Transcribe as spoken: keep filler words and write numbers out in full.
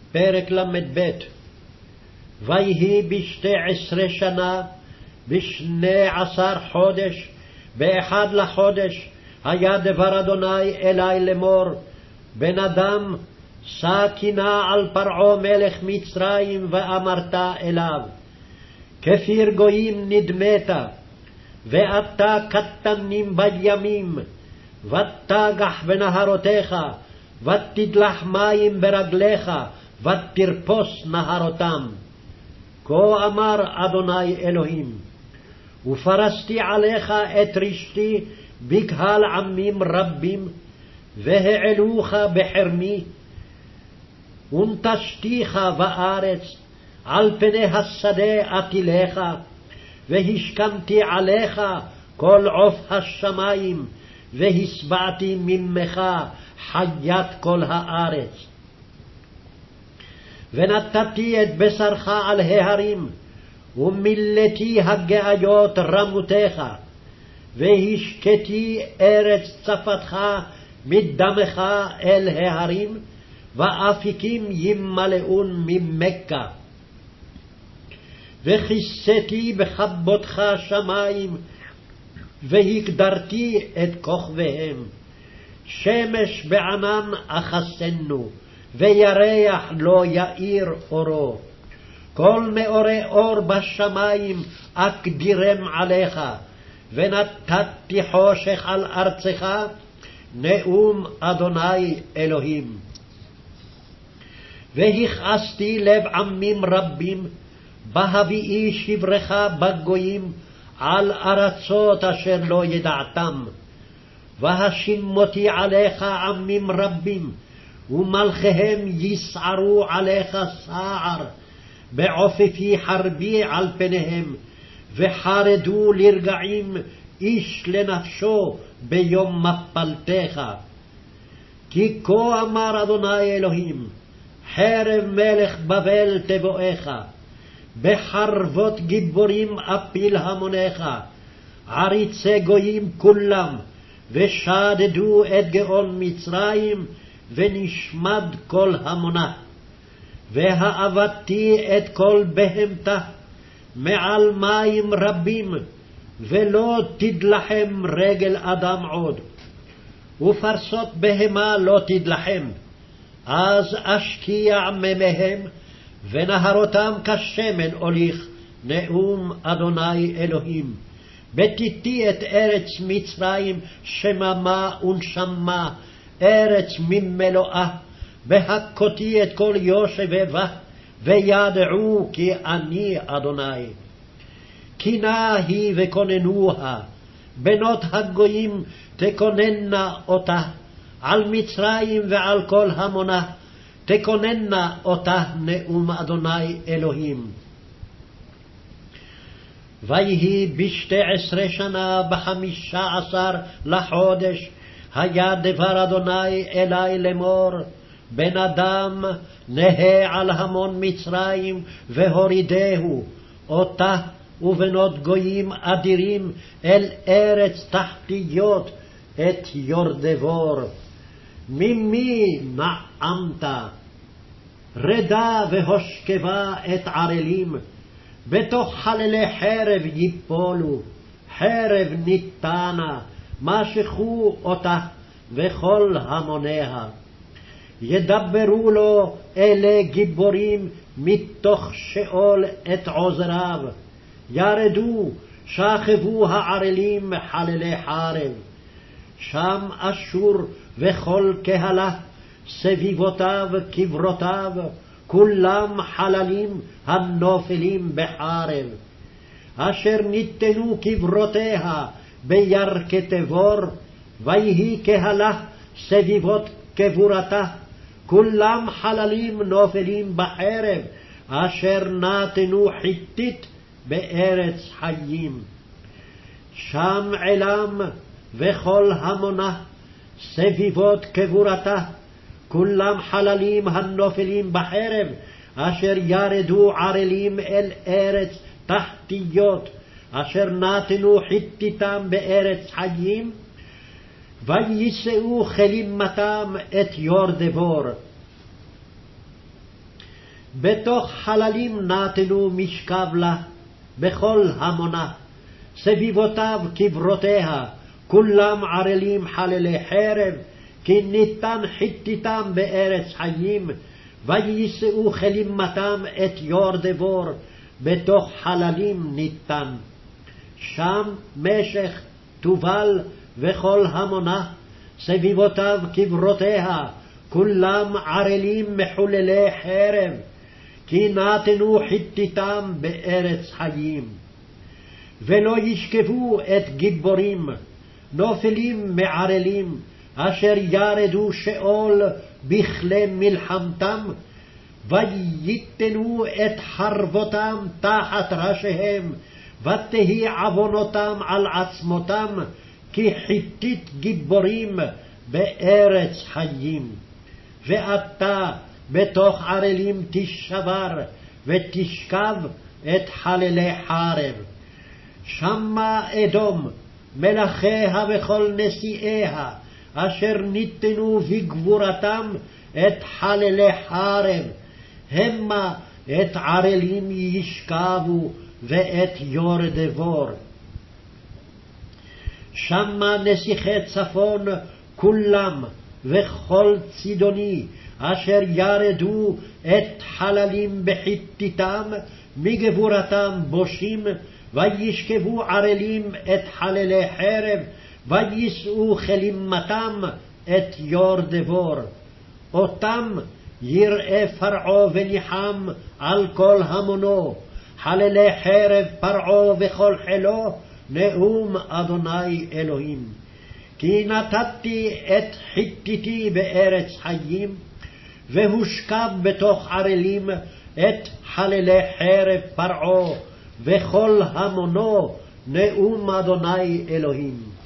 פרק למ"ב. ויהי בשתי עשרה שנה, בשני עשר חודש, באחד לחודש, היה דבר אדוני אלי לאמור, בן אדם, שא קינה על פרעה מלך מצרים, ואמרת אליו, כפיר גויים נדמת, ואתה קטנים בימים, ותגח בנהרותיך, ותדלח מים ברגליך, ותרפוס נהרותם. כה אמר אדוני אלוהים, ופרסתי עליך את רשתי בקהל עמים רבים, והעלוך בחרמי, ונטשתיך בארץ, על פני השדה אטילך, והשכמתי עליך כל עוף השמים, והשבעתי ממך חיית כל הארץ. ונתתי את בשרך על ההרים, ומילאתי הגאיות רמותיך, והשקתי ארץ צפתך מדמך אל ההרים, ואפיקים ימלאון ממכה. וכיסיתי בכבודך שמים, והגדרתי את כוכביהם. שמש בענן אחסנו, וירח לא יאיר אורו. כל מאורי אור בשמים אקדירם עליך, ונתתי חושך על ארצך, נאום אדוני אלוהים. והכעסתי לב עמים רבים, בהביאי שברך בגויים, על ארצות אשר לא ידעתם. והשימותי עליך עמים רבים, ומלכיהם יסערו עליך סער, בעופפי חרבי על פניהם, וחרדו לרגעים איש לנפשו ביום מפלתך. כי כה אמר אדוני אלוהים, חרב מלך בבל תבואך, בחרבות גיבורים אפיל המונך, עריצי גויים כולם, ושדדו את גאון מצרים, ונשמד כל המונה. והאבדתי את כל בהמתה מעל מים רבים, ולא תדלחם רגל אדם עוד, ופרסות בהמה לא תדלחם. אז אשקיע מימיהם, ונהרותם כשמן אוליך, נאום אדוני אלוהים. בתיתי את ארץ מצרים שממה ונשמה, ארץ ממלואה, בהכותי את כל יושבי בה, וידעו כי אני אדוני. קינה היא וכוננוה, בנות הגויים תכוננה אותה, על מצרים ועל כל המונה, תכוננה אותה, נאום אדוני אלוהים. ויהי בשתי עשרה שנה, בחמישה עשר לחודש, היה דבר אדוני אלי לאמור, בן אדם, נהה על המון מצרים, והורידהו, אותה ובנות גויים אדירים, אל ארץ תחתיות, את יורדבור. ממי נעמת? רדה והושכבה את ערלים, בתוך חללי חרב ייפולו, חרב ניתנה, משכו אותה וכל המוניה. ידברו לו אלה גיבורים מתוך שאול את עוזריו, ירדו, שכבו הערלים חללי חרב. שם אשור וכל קהלה, סביבותיו קברותיו, כולם חללים הנופלים בחרב. אשר ניתנו קברותיה בירכי תבור, ויהי קהלה סביבות קבורתה, כולם חללים נופלים בחרב, אשר נתנו חיתית בארץ חיים. שם עילם וכל המונה, סביבות קבורתה, כולם חללים הנופלים בחרב, אשר ירדו ערלים אל ארץ תחתיות, אשר נתנו חיתיתם בארץ חיים, ויישאו כלימתם את יורדבור. בתוך חללים נתנו משכב לה, בכל המונה. סביבותיו קברותיה, כולם ערלים חללי חרב, כי ניתן חיתיתם בארץ חיים, ויישאו כלימתם את יור דבור, בתוך חללים ניתן. שם משך, תובל וכל המונה, סביבותיו קברותיה, כולם ערלים מחוללי חרב, כי נתנו חיתיתם בארץ חיים. ולא ישכבו את גיבורים, נופלים מערלים, אשר ירדו שאול בכלי מלחמתם, וייתנו את חרבותם תחת ראשיהם, ותהי עוונותם על עצמותם, כי חיתית גיבורים בארץ חיים. ואתה בתוך ערלים תשבר, ותשכב את חללי חרב. שמה אדום, מלכיה וכל נשיאיה, אשר ניתנו בגבורתם את חללי חרב, המה את ערלים ישכבו ואת יור דבור. שמה נסיכי צפון כולם, וכל צידוני, אשר ירדו את חללים בחיתיתם, מגבורתם בושים, וישכבו ערלים את חללי חרב, ויישאו כלימתם את יור דבור. אותם יראה פרעה וניחם על כל המונו, חללי חרב פרעה וכל חילו, נאום אדוני אלוהים. כי נתתי את חיתיתי בארץ חיים, והושכב בתוך ערלים את חללי חרב פרעה וכל המונו, נאום אדוני אלוהים.